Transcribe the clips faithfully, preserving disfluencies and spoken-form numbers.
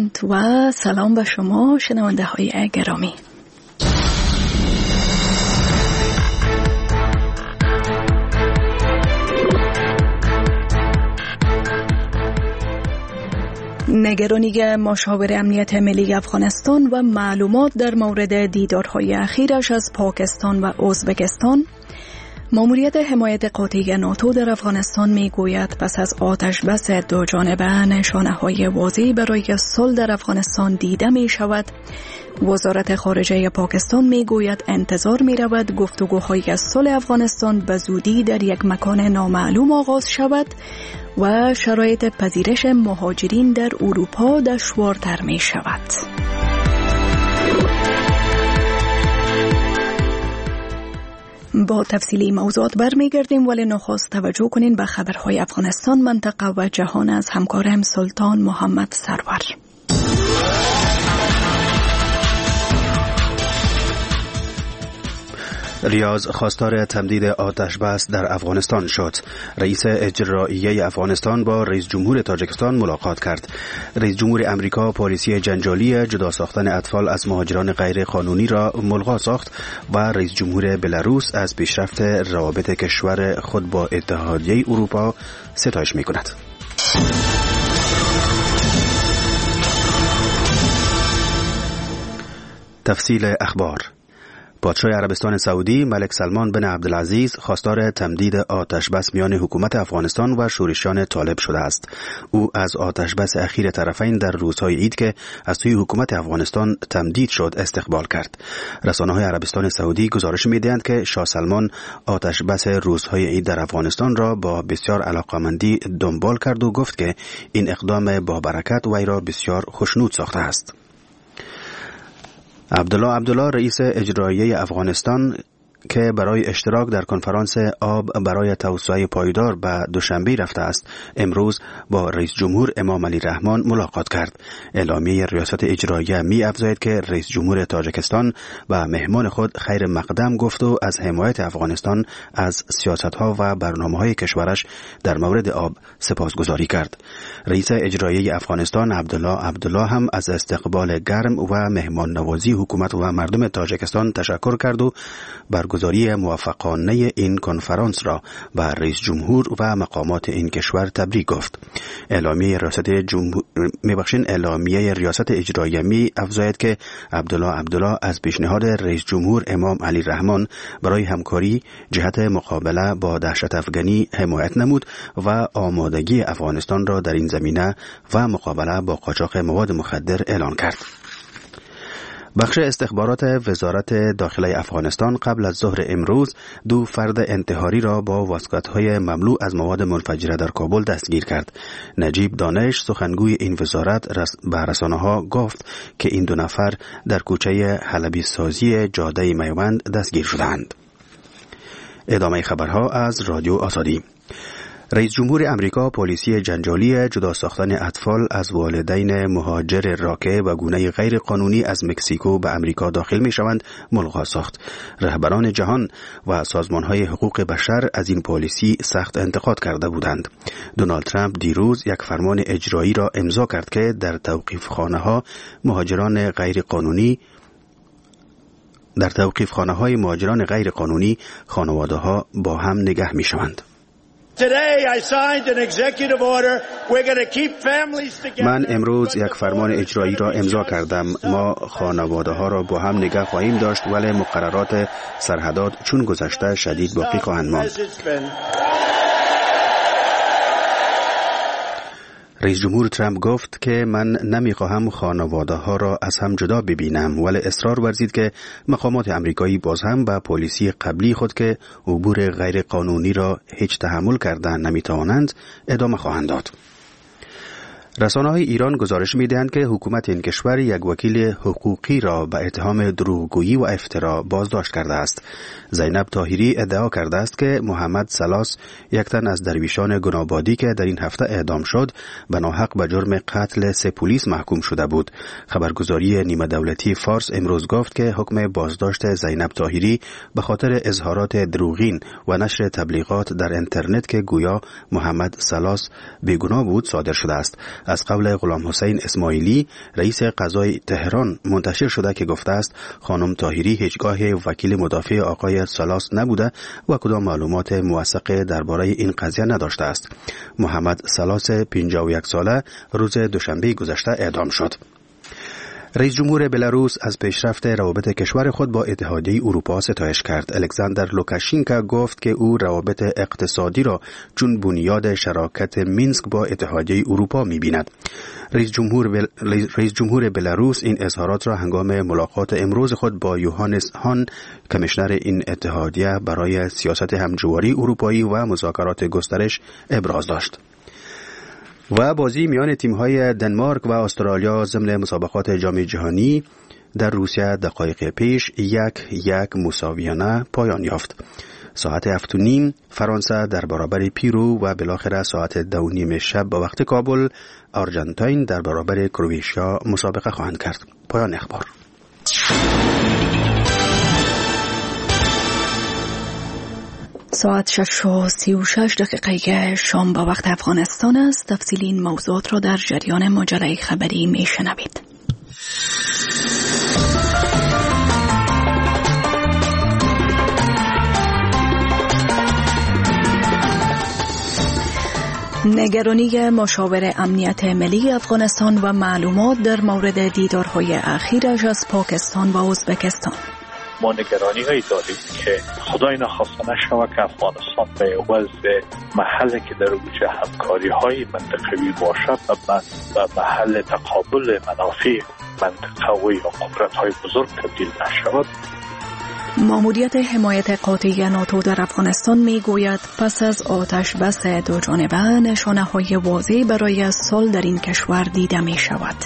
خداوند و سلام به شما شنونده های گرامی. نگرانی مشاور امنیت ملی افغانستان و معلومات در مورد دیدارهای اخیرش از پاکستان و ازبکستان. ماموریت حمایت قاطع ناتو در افغانستان می گوید پس از آتش بس دو جانبه نشانه های واضحی برای صلح در افغانستان دیده می شود. وزارت خارجه پاکستان می گوید انتظار می رود گفتگوهای صلح افغانستان به زودی در یک مکان نامعلوم آغاز شود و شرایط پذیرش مهاجرین در اروپا دشوارتر می شود. با تفصیلی موضوعات برمیگردیم، ولی نخست توجه کنین به خبرهای افغانستان، منطقه و جهان از همکارم سلطان محمد سرور. ریاض خواستار تمدید آتش بس در افغانستان شد. رئیس اجراییه افغانستان با رئیس جمهور تاجیکستان ملاقات کرد. رئیس جمهور امریکا پالیسی جنجالی جدا ساختن اطفال از مهاجران غیر قانونی را ملغا ساخت و رئیس جمهور بلاروس از پیشرفت روابط کشور خود با اتحادیه اروپا ستایش می‌کند. تفصیل اخبار. پادشاه عربستان سعودی ملک سلمان بن عبدالعزیز خواستار تمدید آتش بس میان حکومت افغانستان و شورشیان طالب شده است. او از آتش بس اخیر طرفین در روزهای عید که از سوی حکومت افغانستان تمدید شد استقبال کرد. رسانه‌های عربستان سعودی گزارش می‌دهند که شاه سلمان آتش بس روزهای عید در افغانستان را با بسیار علاقه‌مندی دنبال کرد و گفت که این اقدام با برکت وی را بسیار خوشنود ساخته است. عبدالله عبدالله رئیس اجراییه افغانستان که برای اشتراک در کنفرانس آب برای توسعه پایدار به دوشنبه رفته است، امروز با رئیس جمهور امام علی رحمان ملاقات کرد. اعلامیه ریاست اجراییه می افزاید که رئیس جمهور تاجیکستان و مهمان خود خیر مقدم گفت و از حمایت افغانستان از سیاست‌ها و برنامه‌های کشورش در مورد آب سپاسگزاری کرد. رئیس اجراییه افغانستان عبدالله عبدالله هم از استقبال گرم و مهمان نوازی حکومت و مردم تاجیکستان تشکر کرد و برگزاری موفقانه این کنفرانس را به رئیس جمهور و مقامات این کشور تبریک گفت. اعلامیه ریاست جمهور میبخشین اعلامیه ریاست اجراییه می افزاید که عبدالله عبدالله از پیشنهاد رئیس جمهور امام علی رحمان برای همکاری جهت مقابله با دهشت افغانی حمایت نمود و آمادگی افغانستان را در این زمینه و مقابله با قاچاق مواد مخدر اعلان کرد. بخش استخبارات وزارت داخله افغانستان قبل از ظهر امروز دو فرد انتحاری را با واسکت‌های مملو از مواد منفجره در کابل دستگیر کرد. نجیب دانش سخنگوی این وزارت به رسانه‌ها گفت که این دو نفر در کوچه حلبی سازی جاده میوند دستگیر شدند. ادامه خبرها از رادیو آزادی. رئیس جمهور امریکا پالیسی جنجالی جدا ساختن اطفال از والدین مهاجر راکه و گونه غیر قانونی از مکزیکو به امریکا داخل می شوند ملغا ساخت. رهبران جهان و سازمانهای حقوق بشر از این پالیسی سخت انتقاد کرده بودند. دونالد ترامپ دیروز یک فرمان اجرایی را امضا کرد که در توقیفخانه ها مهاجران غیر قانونی در توقیفخانه های مهاجران غیر قانونی خانواده ها با هم نگه می شوند. من امروز یک فرمان اجرایی را امضا کردم. ما خانواده ها را با هم نگه خواهیم داشت، ولی مقررات سرحدات چون گذشته شدید باقی خواهند ماند. رئیس جمهور ترامپ گفت که من نمیخواهم خانواده ها را از هم جدا ببینم، ولی اصرار ورزید که مقامات امریکایی باز هم به پالیسی قبلی خود که عبور غیر قانونی را هیچ تحمل کردن نمیتوانند ادامه خواهند داد. رسانه‌های ایران گزارش می‌دهند که حکومت این کشور یک وکیل حقوقی را به اتهام دروغگویی و افترا بازداشت کرده است. زینب طاهری ادعا کرده است که محمد سلاس، یک تن از درویشان گنابادی که در این هفته اعدام شد، به ناحق به جرم قتل سه پلیس محکوم شده بود. خبرگزاری نیمه دولتی فارس امروز گفت که حکم بازداشت زینب طاهری به خاطر اظهارات دروغین و نشر تبلیغات در اینترنت که گویا محمد سلاس بیگناه بود صادر شده است. از قول غلام حسین اسماعیلی رئیس قضای تهران منتشر شده که گفته است خانم طاهری هیچگاه وکیل مدافع آقای سالاس نبوده و کدام معلومات موثق درباره این قضیه نداشته است. محمد سالاس پنجاه و یک ساله روز دوشنبه گذشته اعدام شد. رئیس جمهور بلاروس از پیشرفت روابط کشور خود با اتحادیه اروپا ستایش کرد. الکساندر لوکاشنکو گفت که او روابط اقتصادی را چون بنیاد شراکت مینسک با اتحادیه اروپا می‌بیند. رئیس جمهور بل... رئیس جمهور بلاروس این اظهارات را هنگام ملاقات امروز خود با یوهانس هان کمیشنر این اتحادیه برای سیاست همجواری اروپایی و مذاکرات گسترش ابراز داشت. و بازی میان تیم‌های دنمارک و استرالیا ضمن مسابقات جام جهانی در روسیه دقایق پیش یک یک مساویانه پایان یافت. ساعت هفت و نیم فرانسه در برابر پیرو و بالاخره ساعت دو و نیم شب به وقت کابل آرژانتین در برابر کرواتیا مسابقه خواهند کرد. پایان اخبار. ساعت شش و سی و شش دقیقه شام با وقت افغانستان است. تفصیل این موضوعات را در جریان ماجرای خبری می شنوید. نگرانی مشاور امنیت ملی افغانستان و معلومات در مورد دیدارهای اخیرش از پاکستان و ازبکستان. ما نگرانی هایی داریم که خدای نخواسته نشود که افغانستان به وضع محلی که در وجه همکاری های منطقوی باشد و محل تقابل منافع منطقوی و قدرت های بزرگ تبدیل نشود. ماموریت حمایت قاطع ناتو در افغانستان می گوید پس از آتش بس دو جانبه نشانه های واضح برای صلح در این کشور دیده می شود.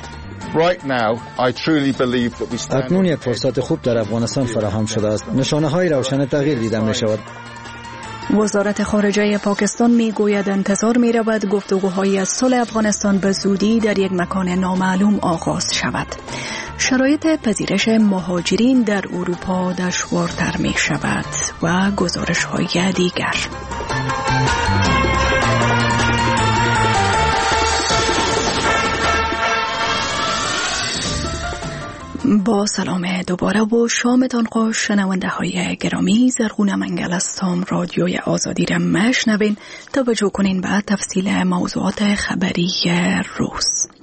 اکنون یک فرصت خوب در افغانستان فراهم شده است. نشانه های روشن تغییر دیده می شود. وزارت خارجه پاکستان می گوید انتظار می رود گفتگوهای از صلح افغانستان به زودی در یک مکان نامعلوم آغاز شود. شرایط پذیرش مهاجرین در اروپا دشوارتر می شود و گزارش های دیگر. با سلام دوباره و شامتان خوش شنونده های گرامی. زرغون منگل هستم. رادیوی آزادی را مشنوین. توجه کنین به تفصیل موضوعات خبری روز.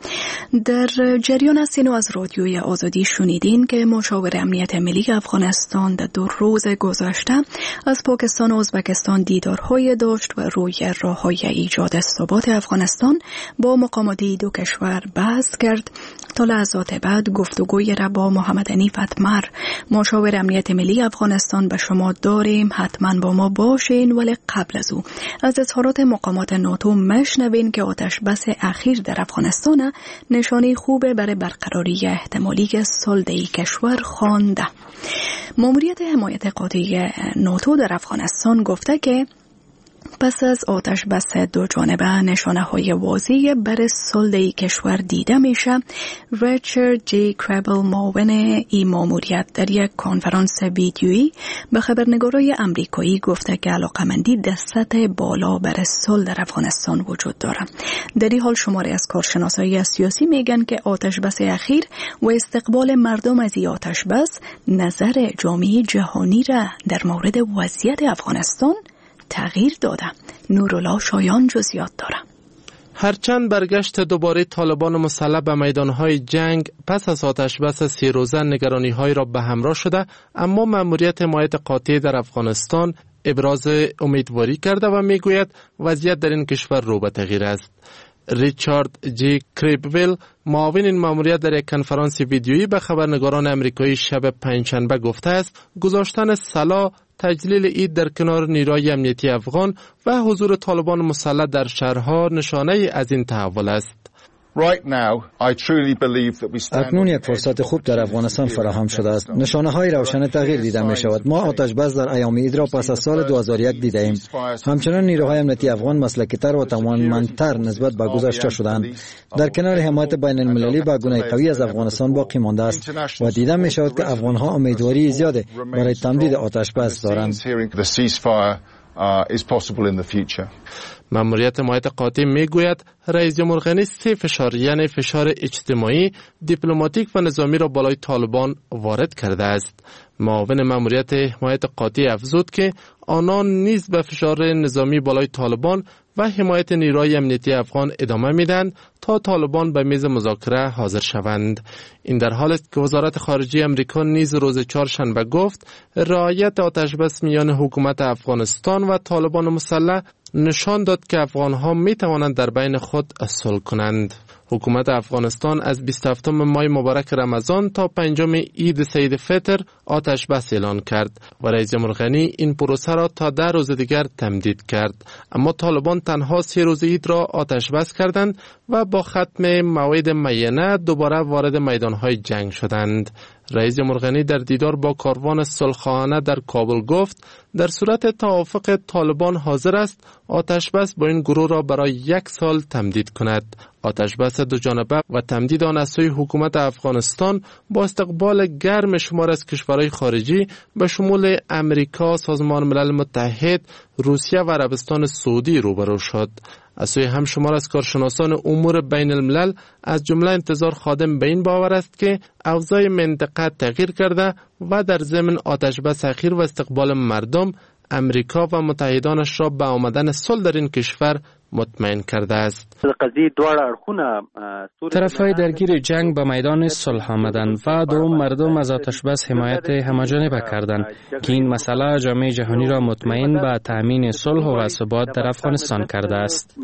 در جریان هستین و از رادیوی آزادی شنیدین که مشاور امنیت ملی افغانستان در دو روز گذشته از پاکستان و ازبکستان دیدارهای داشت و روی راه‌های ایجاد ثبات افغانستان با مقامات دو کشور بحث کرد. تا لحظات بعد گفتگوی را با محمد حنیف اتمر مشاور امنیت ملی افغانستان به شما داریم. حتما با ما باشین. ولی قبل از او از اظهارات مقامات ناتو مشنوین که آتش بس اخیر در افغانستان نشانه خوبه برای برقراری احتمالی صلح کشور خوانده. ماموریت حمایت قاطع ناتو در افغانستان گفته که پس از آتش بس دو جانبه نشانه های واضح برای صلح کشور دیده میشه. ریچارد جی کربل معاون این ماموریت در یک کنفرانس ویدیویی به خبرنگارای امریکایی گفته که علاقمندی در سطح بالا برای صلح در افغانستان وجود داره. در این حال شماری از کارشناسای سیاسی میگن که آتش بس اخیر و استقبال مردم از این آتش بس نظر جامعه جهانی را در مورد وضعیت افغانستان تغییر داده. نورالله شایان جزئیات داره. هرچند برگشت دوباره طالبان مسلح به میدانهای جنگ پس از آتش بس سی روزه نگرانی‌های را به همراه شده، اما مأموریت حمایت قاطع در افغانستان ابراز امیدواری کرده و میگوید وضعیت در این کشور رو به تغییر است. ریچارد جی کریبویل معاون این مأموریت در یک کنفرانس ویدیویی به خبرنگاران امریکایی شب پنجشنبه گفته است گذاشتن سلاح، تجلیل اید در کنار نیروهای امنیتی افغان و حضور طالبان مسلح در شهرها نشانه از این تحول است. اکنون یک فرصت خوب در افغانستان فراهم شده است. نشانه های روشن تغییر دیده می شود. ما آتش بس در ایام عید را پس از سال دو هزار و یک دیده ایم. همچنان نیروهای امنیتی افغان مسلکی تر و توانمندتر نسبت به گذشته شدند. در کنار حمایت بین المللی به گونه قوی از افغانستان باقی مانده است و دیده می شود که افغان ها امیدواری زیاده برای تمدید آتش بس دارند. ماموریت حمایت قاطع میگوید رئیس جمهور غنی سه فشار یعنی فشار اجتماعی، دیپلماتیک و نظامی را بالای طالبان وارد کرده است. معاون ماموریت حمایت قاطع افزود که آنان نیز به فشار نظامی بالای طالبان و حمایت نیروهای امنیتی افغان ادامه میدن تا طالبان به میز مذاکره حاضر شوند. این در حالی است که وزارت خارجه امریکا نیز روز چهارشنبه گفت رعایت آتشبس میان حکومت افغانستان و طالبان مسلح نشان داد که افغانها می توانند در بین خود صلح کنند. حکومت افغانستان از بیست و هفتم ماه مبارک رمضان تا پنجم عید سید فطر آتش بس اعلان کرد و رئیس جمهور غنی این پروسه را تا ده روز دیگر تمدید کرد. اما طالبان تنها سه روز عید را آتش بس کردند و با ختم موعد معینه دوباره وارد میدانهای جنگ شدند. رئیس جمهور غنی در دیدار با کاروان صلح‌خواهانه در کابل گفت در صورت توافق طالبان حاضر است آتش بس با این گروه را برای یک سال تمدید کند. آتش بس دو جانبه و تمدید آن از سوی حکومت افغانستان با استقبال گرم شمار از کشورهای خارجی به شمول امریکا، سازمان ملل متحد، روسیه و عربستان سعودی روبرو شد. از سوی هم شمار از کارشناسان امور بین الملل از جمله انتظار خادم به این باور است که اوضاع منطقه تغییر کرده و در ضمن آتش بس اخیر و استقبال مردم امریکا و متحدانش را به آمدن صلح در این کشور مطمئن کرده است. طرفهای درگیر جنگ به میدان صلح آمدند و دوم مردم از آتش بس حمایت همه‌جانبه کردند که این مسئله جامعه جهانی را مطمئن به تامین صلح و ثبات در افغانستان کرده است.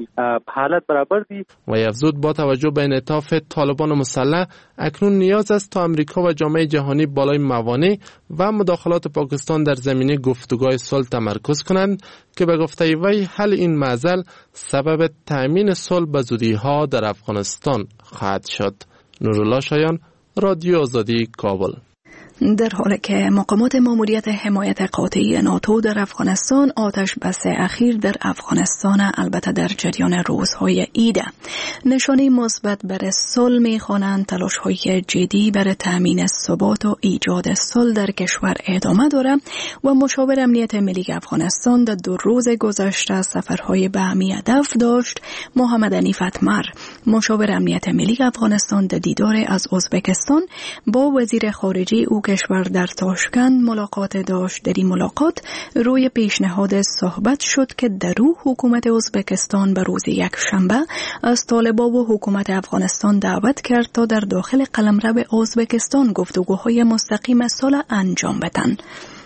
و افزود با توجه به انعطاف طالبان مسلح اکنون نیاز است تا امریکا و جامعه جهانی بالای موانع و مداخلات پاکستان در زمینه گفتگوهای صلح تمرکز کنند که به گفته وی حل این معضل سبب تأمین صلح به زودی‌ها در افغانستان خواهد شد. نورالله شایان، رادیو آزادی، کابل. در حالی که مقامات ماموریت حمایت قاطع ناتو در افغانستان آتش بس اخیر در افغانستان البته در جریان روزهای عید نشانه مثبت برای صلح می‌خوانند، تلاش‌های جدی برای تامین ثبات و ایجاد صلح در کشور ادامه دارد و مشاور امنیت ملی افغانستان در دو روز گذشته سفرهای به همین هدف داشت. محمد حنیف اتمر، مشاور امنیت ملی افغانستان، در دیدار از ازبکستان با وزیر خارجه او کشور در تاشکند ملاقات داشت. در این ملاقات روی پیشنهاد صحبت شد که در او حکومت ازبکستان به روز یک شنبه از طالبان و حکومت افغانستان دعوت کرد تا در داخل قلمرو ازبکستان گفتگوهای مستقیم صلح انجام بدهند.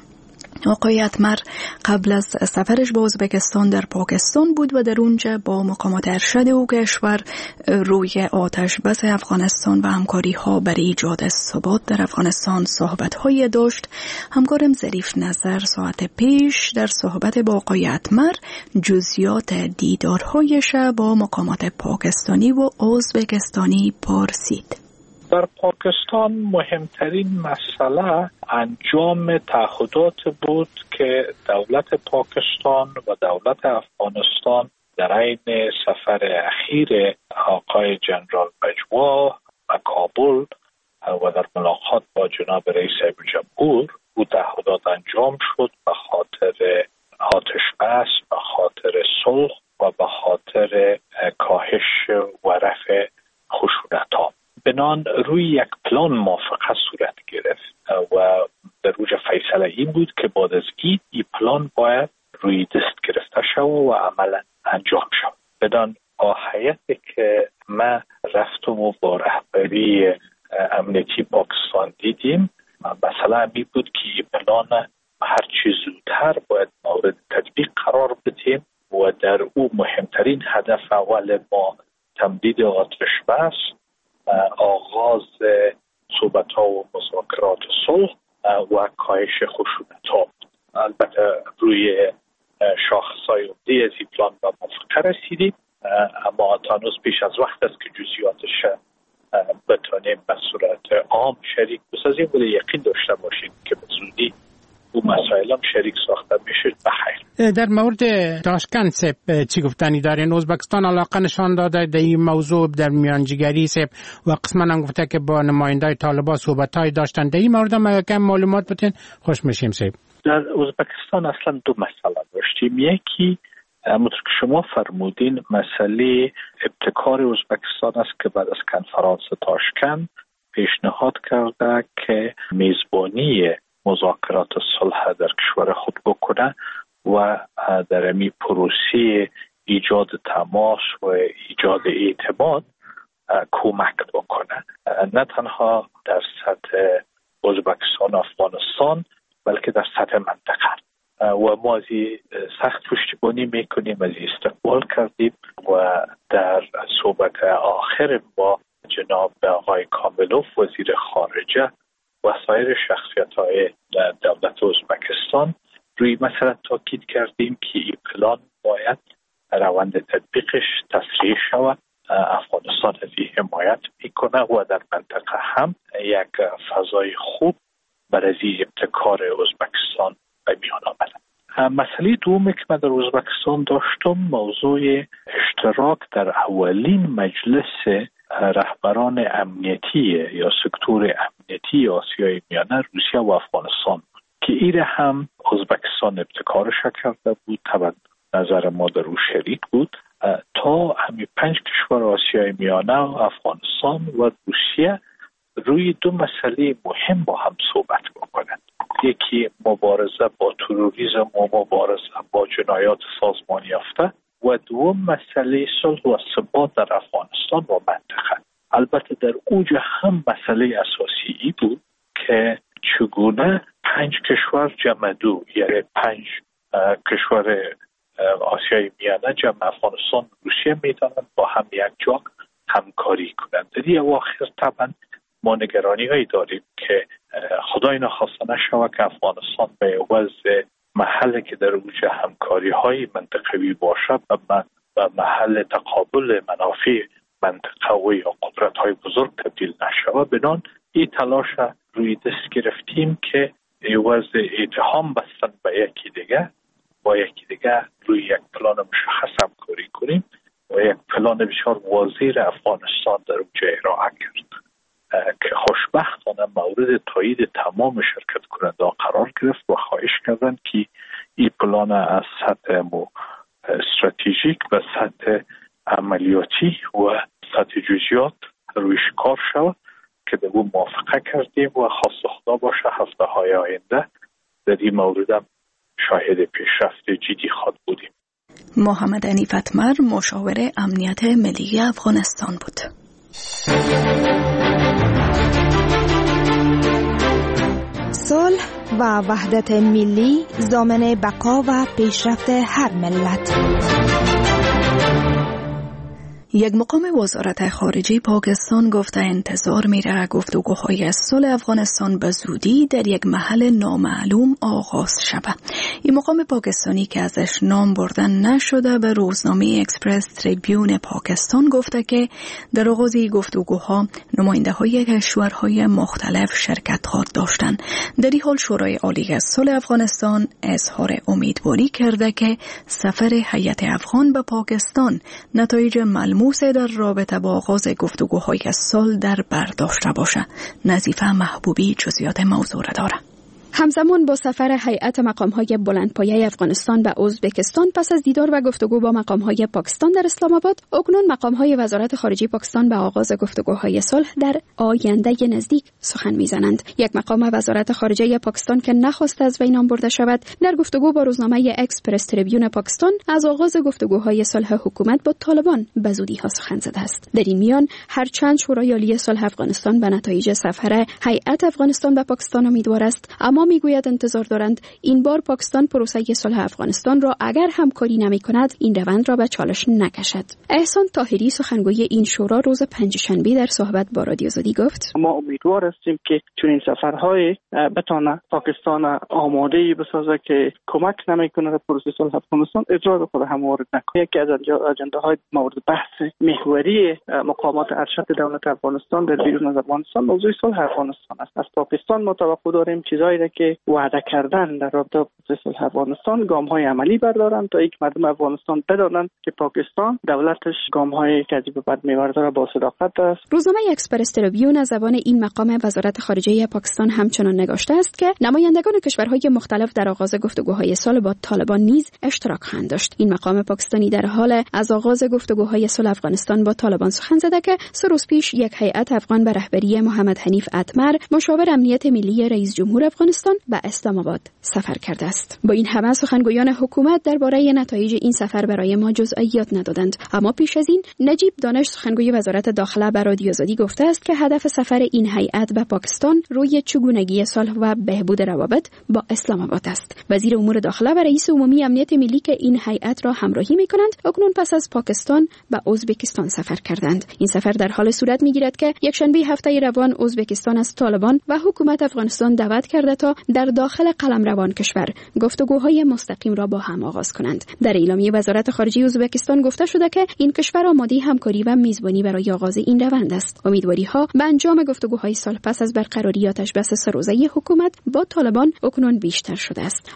آقای اتمر قبل از سفرش به ازبکستان در پاکستان بود و در اونجا با مقامات ارشد او کشور روی آتش بس افغانستان و همکاری ها برای ایجاد ثبات در افغانستان صحبت های داشت. همکارم ظریف نظر ساعت پیش در صحبت با آقای اتمر جزئیات دیدارهایش با مقامات پاکستانی و ازبکستانی پرسید. در پاکستان مهمترین مسئله انجام تعهدات بود که دولت پاکستان و دولت افغانستان در عین سفر اخیر آقای جنرال بجوا و کابل و در ملاقات با جناب رئیس جمهور او تعهدات انجام شد به خاطر آتش بس، به خاطر صلح و به خاطر کاهش و رفع خشونت‌ها. بنان روی یک پلان موافقه صورت گرفت و در اوج فیصله این بود که بعد از عید این پلان باید روی دست گرفته شود و عملا انجام شود. بدان آهیتی که ما رفتم و با رهبری امنیتی پاکستان دیدیم، مثلا می بود که این پلان هر چیز زودتر باید مورد تطبیق قرار بدیم و در او مهمترین هدف اول ما تمدید آتش بس، آغاز صحبت‌ها و مذاکرات صلح و کاهش خشونت‌ها. البته روی شاخص‌های عمده از این پلان به موافقه رسیدیم، اما تا هنوز پیش از وقت است که جزئیاتش بتونیم به صورت عام شریک بسازیم، ولی یقین داشته باشید که به زودی او مسائل هم شریک ساخته میشه. بخیر. در مورد تاشکند سپ چی گفتنی دارین؟ ازبکستان علاقه نشان داده در این موضوع در میانجیگری سپ و قسما هم گفته که با نمایندای طالبان صحبت‌های داشتن. در این مورد ما کم معلومات بتین خوش میشیم سپ. در ازبکستان اصلا دو مسئله داشتیم. یکی همونطور که شما فرمودین مسئله ابتکار ازبکستان است که بعد از کنفرانس تاشکند پیشنهاد کرده که میزبانی مذاکرات صلح در کشور خود بکنه و در امی پروسه ایجاد تماس و ایجاد اعتماد کمک بکنه، نه تنها در سطح ازبکستان و افغانستان بلکه در سطح منطقه. و ما از سخت پشتیبانی میکنیم، از استقبال کردیم و در صحبت آخر با جناب آقای کاملوف وزیر خارجه و سایر شخصیت‌های دولت ازبکستان روی مسئله تاکید کردیم که این پلان باید روند تطبیقش تسریع شود. افغانستان از این حمایت میکنه و در منطقه هم یک فضای خوب برای ابتکار ازبکستان به میان آمده. مسئله دومی که من در ازبکستان داشتم موضوع اشتراک در اولین مجلس رهبران امنیتی یا سکتور امنیتی آسیای میانه روسیه و افغانستان که ایره هم ازبکستان ابتکارش کرده بود، طبعا نظر ما در او شریک بود تا همین پنج کشور آسیای میانه و افغانستان و روسیه روی دو مسئله مهم با هم صحبت بکنند. یکی مبارزه با تروریسم و مبارزه با جنایات سازمانی یافته و دوم مسئله صلح و ثبات در افغانستان و منطقه. البته در اوج هم مسئله اساسی ای بود که چگونه پنج کشور جمع دو، یعنی پنج کشور آسیای میانه جمع افغانستان روسیه میتونند با هم یک جا همکاری کنند. در این اواخر طبعا ما نگرانی هایی داریم که خدای نخواسته نشود که افغانستان به وضع محل که در اوج همکاری های منطقوی باشد و محل تقابل منافع منطقه و یا قدرت های بزرگ تبدیل نشود. بنان این تلاش روی دست گرفتیم که وضع اتهام بستن به یکی دیگه با یکی دیگه روی یک پلان مشخص همکاری کنیم و یک پلان بسیار واضح افغانستان در اونجا ارائه کرد که خوشبختانه مورد تایید تمام شرکت کننده قرار گرفت و خواهش کردند که این پلان از سطح استراتژیک و سطح عملیاتی و سطح جزئیات رویش کار شود که به اون موافقه کردیم و خواست خدا باشه هفته های آینده در این مورد هم شاهد پیشرفت جدی خواهد بودیم. محمد عنیفت مر مشاور امنیت ملی افغانستان بود. صلح و وحدت ملی ضامن بقا و پیشرفت هر ملت. یک مقام وزارت خارجه پاکستان گفته انتظار میره گفتگوهای صلح افغانستان به زودی در یک محل نامعلوم آغاز شود. این مقام پاکستانی که ازش نام بردن نشده به روزنامه اکسپرس تریبیون پاکستان گفته که در آغاز گفتگوها نماینده های کشورهای مختلف شرکت خواهد داشتند. در این حال شورای عالی صلح افغانستان اظهار امیدواری کرده که سفر هیئت افغان به پاکستان نتایج ملموس در رابطه با آغاز گفتگوهای صلح در بر داشته باشد. نظیفه محبوبی جزئیات موضوع را دارد. همزمان با سفر هیئت مقام‌های بلندپایه افغانستان به ازبکستان پس از دیدار و گفتگو با مقام‌های پاکستان در اسلام آباد، اکنون مقام‌های وزارت خارجه پاکستان به آغاز گفتگوهای صلح در آینده نزدیک سخن می‌زنند. یک مقام وزارت خارجه پاکستان که نخواست از وی نام برده شود، در گفتگو با روزنامه اکسپرس تریبیون پاکستان از آغاز گفتگوهای صلح حکومت با طالبان به زودی‌ها سخن زده است. در این میان هرچند شورای عالی صلح افغانستان به نتایج سفر هیئت افغانستان به پاکستان امیدوار است، اما میگوید انتظار دارند این بار پاکستان پروسه صلح افغانستان را اگر همکاری نمی‌کند این روند را به چالش نکشد. احسان طاهری سخنگوی این شورا روز پنجشنبه در صحبت با رادیو آزادی گفت: ما امیدوار هستیم که چون این سفرهای بتونه پاکستان آماده‌ای بسازه که کمک نمی‌کند به پروسه صلح افغانستان اجرا خود هم وارد نکنه. یکی از اجنده‌های مورد بحث محوری مقامات ارشد دولت افغانستان در بیرون از افغانستان موضوع صلح افغانستان است. از پاکستان ما توقع داریم چیزایی که وعده کردن در رابطه با صلح افغانستان گام های عملی بردارند تا یک مردم افغانستان بدانند که پاکستان دولتش گام های که از به بعد می‌برداره با صداقت است. روزنامه اکسپرس تریبیون از زبان این مقام وزارت خارجه پاکستان همچنان نگاشته است که نمایندگان کشورهای مختلف در آغاز گفتگوهای صلح با طالبان نیز اشتراک خواهند داشت. این مقام پاکستانی در حال از آغاز گفتگوهای صلح افغانستان با طالبان سخن زده که سه روز پیش یک هیئت افغان به رهبری محمد حنیف اتمر، مشاور امنیت ملی رئیس جمهور افغانستان، به اسلام آباد سفر کرده است. با این همه سخنگویان حکومت درباره نتایج این سفر برای ما جزئیات ندادند، اما پیش از این نجیب دانش سخنگوی وزارت داخله به رادیو آزادی گفته است که هدف سفر این هیئت به پاکستان روی چگونگی صلح و بهبود روابط با اسلام آباد است. وزیر امور داخله و رئیس عمومی امنیت ملی که این هیئت را همراهی می‌کنند، اکنون پس از پاکستان به ازبکستان سفر کردند. این سفر در حال صورت می‌گیرد که یکشنبه هفته روان ازبکستان از طالبان و حکومت افغانستان دعوت کرده تا در داخل قلمروان کشور گفتگوهای مستقیم را با هم آغاز کنند. در اعلامیه وزارت خارجه ازبکستان گفته شده که این کشور آماده همکاری و میزبانی برای آغاز این روند است. امیدواری‌ها به انجام گفتگوهای صلح پس از برقراری آتش بس سه روزه حکومت با طالبان اکنون بیشتر شده است.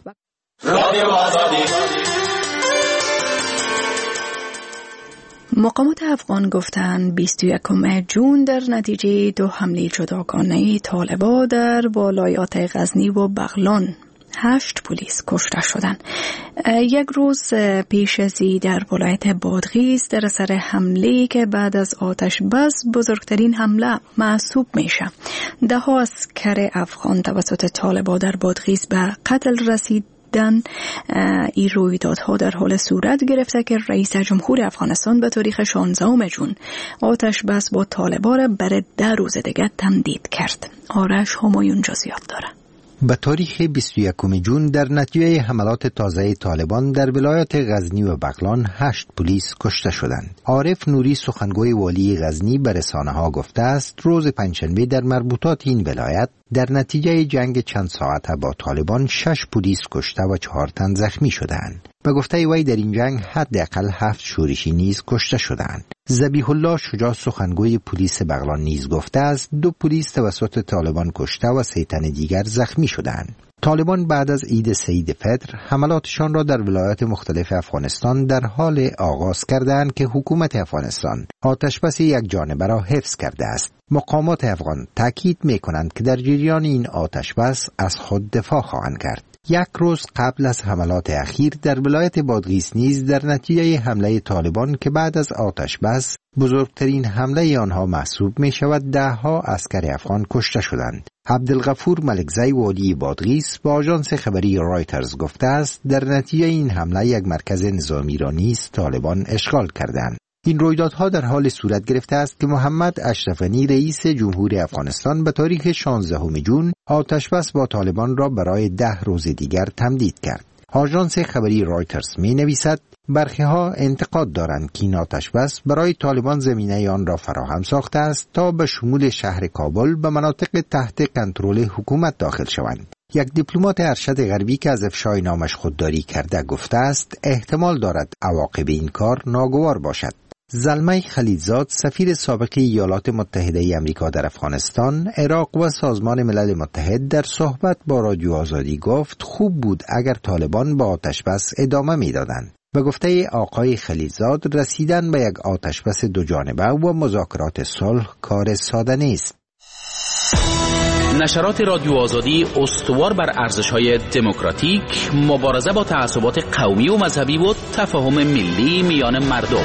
مقامات افغان گفتند بیست و یکم ژوئن در نتیجه دو حمله جداگانه طالبان در ولایات غزنی و بغلان هشت پلیس کشته شدند. یک روز پیش از این در ولایت بادغیس در اثر حمله که بعد از آتش بس بزرگترین حمله محسوب میشه، ده ها عسکر افغان توسط طالبان در بادغیس به قتل رسید. دن این رویدادها در حال صورت گرفته که رئیس جمهور افغانستان به تاریخ شانزدهم ژوئن آتش بس با طالبان را برای ده روز دیگه تمدید کرد. آرش همایون جزئیات داره. به تاریخ بیست و یکم ژوئن در نتیجه حملات تازه طالبان در ولایات غزنی و بغلان هشت پلیس کشته شدند. عارف نوری سخنگوی والی غزنی به رسانه‌ها گفته است روز پنجشنبه در مربوطات این ولایت در نتیجه جنگ چند ساعته با طالبان شش پلیس کشته و چهار تن زخمی شدند. به گفته وی در این جنگ حداقل هفت شورشی نیز کشته شدند. ذبیح الله شجاع سخنگوی پلیس بغلان نیز گفته است دو پلیس توسط طالبان کشته و سه تن دیگر زخمی شدند. طالبان بعد از عید سید فطر حملاتشان را در ولایات مختلف افغانستان در حال آغاز کردند که حکومت افغانستان آتشبس یک جانبه را حفظ کرده است. مقامات افغان تاکید می‌کنند که در جریان این آتشبس از خود دفاع خواهند کرد. یک روز قبل از حملات اخیر در ولایت بادغیس نیز در نتیجه حمله طالبان که بعد از آتش بس بزرگترین حمله آنها محسوب می شود ده ها عسکر افغان کشته شدند. عبدالغفور ملکزی والی بادغیس با آژانس خبری رایترز گفته است در نتیجه این حمله یک مرکز نظامی را نیز طالبان اشغال کردند. این رویدادها در حال صورت گرفته است که محمد اشرف غنی رئیس جمهور افغانستان به تاریخ شانزدهم ژوئن آتشبس با طالبان را برای ده روز دیگر تمدید کرد. آژانس خبری رایترز می نویسد برخی ها انتقاد دارند که این آتشبس برای طالبان زمینه آن را فراهم ساخته است تا به شمول شهر کابل به مناطق تحت کنترل حکومت داخل شوند. یک دیپلمات ارشد غربی که از افشای نامش خودداری کرده گفته است احتمال دارد عواقب این کار ناگوار باشد. زلمه خلیلزاد سفیر سابق ایالات متحده ای آمریکا در افغانستان، عراق و سازمان ملل متحد در صحبت با رادیو آزادی گفت خوب بود اگر طالبان با آتشبس ادامه میدادند. به گفته آقای خلیلزاد رسیدن به یک آتشبس دو جانبه و مذاکرات صلح کار ساده نیست. نشرات رادیو آزادی استوار بر ارزش‌های دموکراتیک، مبارزه با تعصبات قومی و مذهبی و تفاهم ملی میان مردم.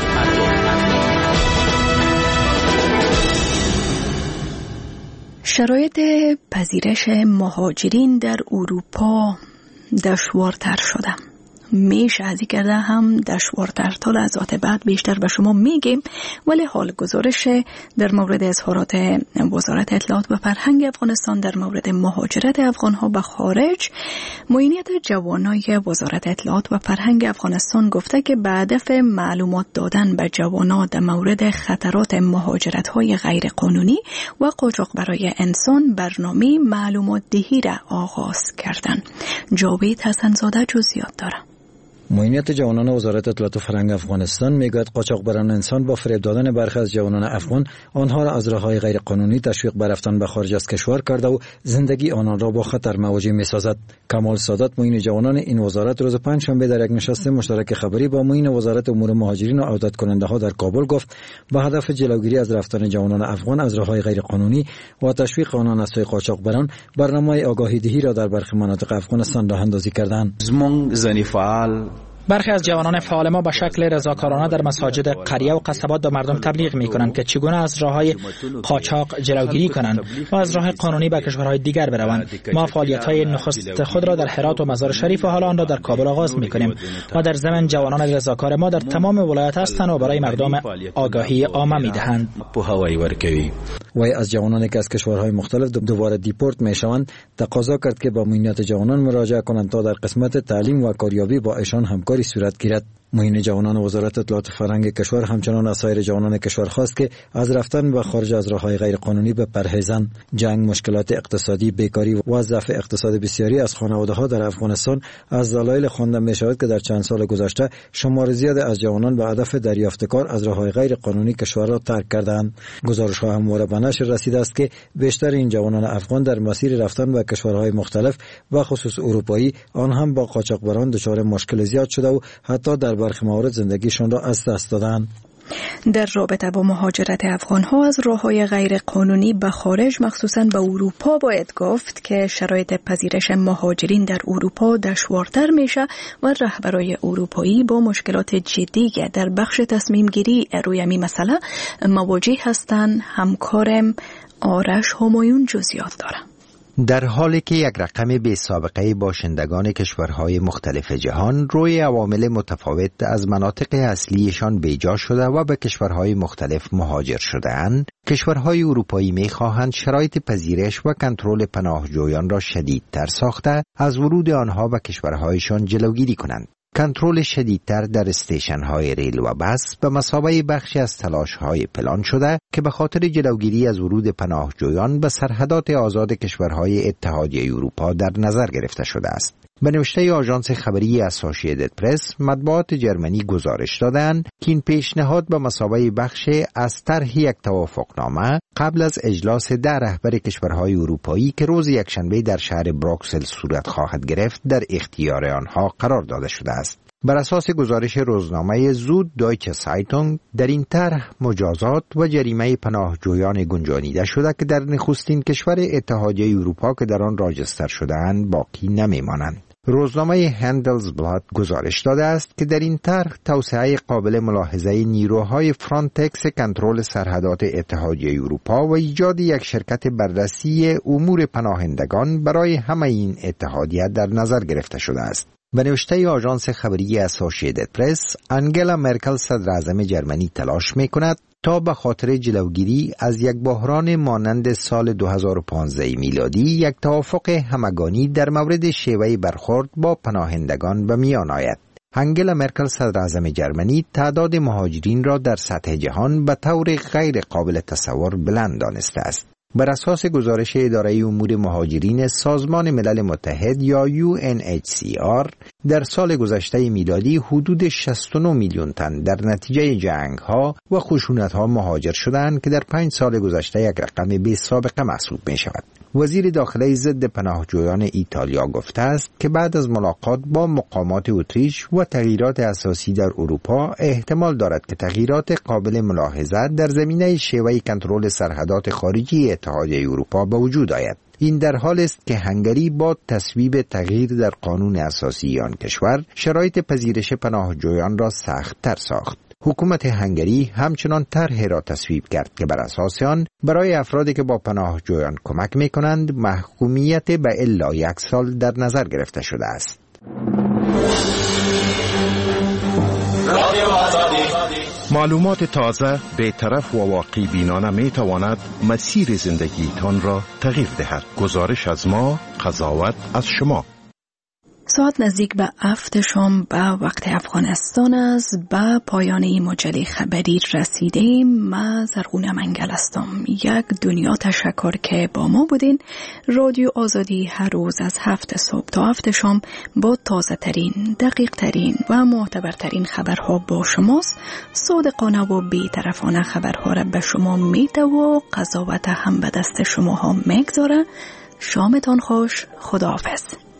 شرایط پذیرش مهاجرین در اروپا دشوارتر شده. میشه از این کرده هم دشوارتر تا لحظات بعد بیشتر به شما میگیم، ولی حال گزارش در مورد اظهارات وزارت اطلاعات و فرهنگ افغانستان در مورد مهاجرت افغانها به خارج، معینیت جوانای وزارت اطلاعات و فرهنگ افغانستان گفته که به هدف معلومات دادن به جوانان در مورد خطرات مهاجرت های غیر قانونی و قاچاق برای انسان برنامه معلومات دهی را آغاز کردن. جاوید حسنزاده جزئیات داره. معینیت جوانان وزارت اطلاعات و فرهنگ افغانستان میگوید قاچاقبران انسان با فریب دادن برخی از جوانان افغان آنها را از راههای غیر قانونی تشویق به رفتن به خارج از کشور کرده و زندگی آنان را با خطر مواجه میسازد. کمال سادات معین جوانان این وزارت روز پنجشنبه در یک نشست مشترک خبری با معین وزارت امور مهاجرین و عودت کننده ها در کابل گفت به هدف جلوگیری از رفتن جوانان افغان از راههای غیر قانونی و تشویق آنان از سوی قاچاقبران برنامه آگاهی دهی را در برخی مناطق افغانستان راه اندازی کردند. زمون زنی فعال برخی از جوانان فعال ما به شکل رضاکارانه در مساجد قریه و قصبات به مردم تبلیغ می کنند که چگونه از راههای قاچاق جلوگیری کنند و از راه قانونی به کشورهای دیگر بروند. ما فعالیت‌های نخست خود را در هرات و مزار شریف و حالا آن را در کابل آغاز می کنیم و در ضمن جوانان رضاکار ما در تمام ولایات هستند و برای مردم آگاهی عامه می دهند. وی از جوانانی که از کشورهای مختلف دوباره دیپورت می شوند تقاضا کرد که با معینیت جوانان مراجعه کنند تا در قسمت تعلیم و کاریابی با ایشان همکاری صورت گیرد. معین جوانان وزارت اطلاعات فرهنگ کشور همچنان از سایر جوانان کشور خواست که از رفتن به خارج از راههای غیر قانونی بپرهیزند. جنگ، مشکلات اقتصادی، بیکاری و ضعف اقتصاد بسیاری از خانواده‌ها در افغانستان از دلایل خوانده می‌شود که در چند سال گذشته شمار زیاد از جوانان به هدف دریافت کار از راههای غیر قانونی کشور را ترک کردند. گزارش‌ها همواره به نشر رسیده است که بیشتر این جوانان افغان در مسیر رفتن به کشورهای مختلف و خصوص اروپایی آن هم با قاچاقبران دچار مشکل زیاد شده و حتی در برخی موارد زندگیشان را از دست دادند. در رابطه با مهاجرت افغان‌ها از راه‌های غیر قانونی به خارج مخصوصاً به اروپا باید گفت که شرایط پذیرش مهاجرین در اروپا دشوارتر میشه و رهبرای اروپایی با مشکلات جدی در بخش تصمیم گیری روی این مسئله مواجه هستند. همکارم آرش همایون جزئیات داره. در حالی که یک رقم بی سابقه باشندگان کشورهای مختلف جهان روی عوامل متفاوت از مناطق اصلیشان بیجا شده و به کشورهای مختلف مهاجر شده‌اند، کشورهای اروپایی می‌خواهند شرایط پذیرش و کنترل پناهجویان را شدیدتر ساخته از ورود آنها به کشورهایشان جلوگیری کنند. کنترل شدیدتر در استیشن‌های ریل و بس به مثابه بخشی از تلاش‌های پلان شده که به خاطر جلوگیری از ورود پناهجویان به سرحدات آزاد کشورهای اتحادیه اروپا در نظر گرفته شده است. به نوشته آژانس خبری اسوسییتد پرس، مطبوعات جرمنی گزارش دادند که این پیشنهاد به مثابه بخش از طرح یک توافقنامه قبل از اجلاس ده رهبر کشورهای اروپایی که روز یکشنبه در شهر بروکسل صورت خواهد گرفت در اختیار آنها قرار داده شده است. بر اساس گزارش روزنامه زود دایچه سایتونگ، در این طرح مجازات و جریمه پناهجویان گنجانیده شده که در نخستین کشور اتحادیه اروپا که در آن راجستر شده‌اند باقی نمی‌مانند. روزنامه هندلزبلاد گزارش داده است که در این طرح توسعه قابل ملاحظه نیروهای فرانتکس کنترل سرحدات اتحادیه اروپا و ایجاد یک شرکت بررسی امور پناهندگان برای همه این اتحادیه در نظر گرفته شده است. به نوشته آژانس خبری اسوسییتد پرس، انگلا مرکل صدر اعظم جرمنی تلاش می‌کند تا به خاطر جلوگیری از یک بحران مانند سال دو هزار و پانزده میلادی یک توافق همگانی در مورد شیوه برخورد با پناهندگان به میان آید. انگلا مرکل صدر اعظم جرمنی تعداد مهاجرین را در سطح جهان به طور غیر قابل تصور بلند دانسته است. بر اساس گزارش اداره امور مهاجرین سازمان ملل متحد یا یو ان اچ سی آر، در سال گذشته میلادی حدود شصت و نه میلیون تن در نتیجه جنگ‌ها و خشونت‌ها مهاجر شدند که در پنج سال گذشته یک رقم بی سابقه محسوب می‌شود. وزیر داخله ضد پناهجویان ایتالیا گفته است که بعد از ملاقات با مقامات اتریش و تغییرات اساسی در اروپا احتمال دارد که تغییرات قابل ملاحظه در زمینه شیوه کنترل سرحدات خارجی اتحادیه اروپا به وجود آید. این در حال است که هنگری با تصویب تغییر در قانون اساسی آن کشور شرایط پذیرش پناهجویان را سخت‌تر ساخت. حکومت هنگری همچنان طرحی را تصویب کرد که بر اساس آن برای افرادی که با پناهجویان کمک می‌کنند محکومیت به الا یک سال در نظر گرفته شده است. معلومات تازه، بی‌طرف و واقعی بینانه می تواند مسیر زندگیتان را تغییر دهد. گزارش از ما، قضاوت از شما. ساعت نزدیک به هفت شام به وقت افغانستان است. به پایان این مجله خبری رسیدیم. من زرغونه منگل هستم. یک دنیا تشکر که با ما بودین. رادیو آزادی هر روز از هفت صبح تا هفت شام با تازه ترین، دقیق ترین و معتبرترین خبرها با شماست. صادقانه و بی‌طرفانه خبرها را به شما میده و قضاوت هم به دست شما ها میگذاره. شامتان خوش. خداحافظ.